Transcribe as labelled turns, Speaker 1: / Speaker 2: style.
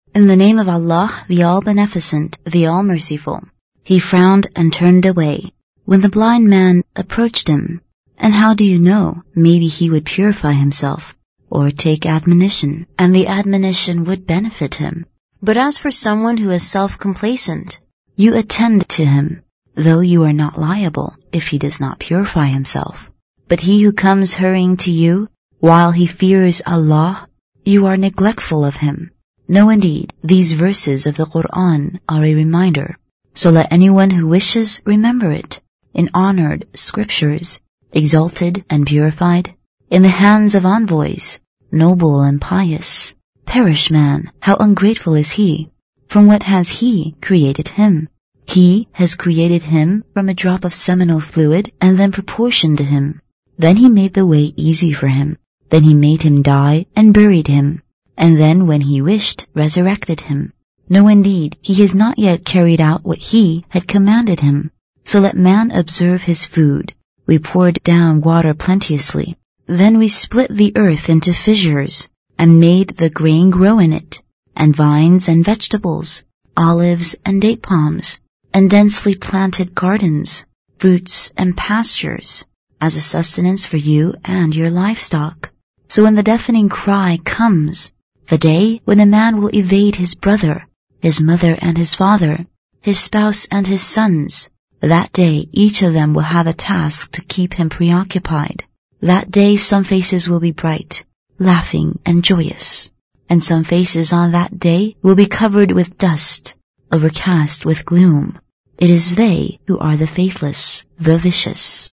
Speaker 1: In the name of Allah, the All-Beneficent, the All-Merciful. He frowned and turned away when the blind man approached him. And how do you know? Maybe he would purify himself, or take admonition, and the admonition would benefit him. But as for someone who is self-complacent, you attend to him, though you are not liable if he does not purify himself. But he who comes hurrying to you, while he fears Allah, you are neglectful of him. No, indeed, these verses of the Qur'an are a reminder. So let anyone who wishes remember it, in honored scriptures, exalted and purified, in the hands of envoys, noble and pious. Perish man, how ungrateful is he! From what has he created him? He has created him from a drop of seminal fluid and then proportioned to him. Then he made the way easy for him. Then he made him die and buried him. And then when he wished, resurrected him. No, indeed, he has not yet carried out what he had commanded him. So let man observe his food. We poured down water plenteously. Then we split the earth into fissures, and made the grain grow in it, and vines and vegetables, olives and date palms, and densely planted gardens, fruits and pastures, as a sustenance for you and your livestock. So when the deafening cry comes, the day when a man will evade his brother, his mother and his father, his spouse and his sons, that day each of them will have a task to keep him preoccupied. That day some faces will be bright, laughing and joyous, and some faces on that day will be covered with dust, overcast with gloom. It is they who are the faithless, the vicious.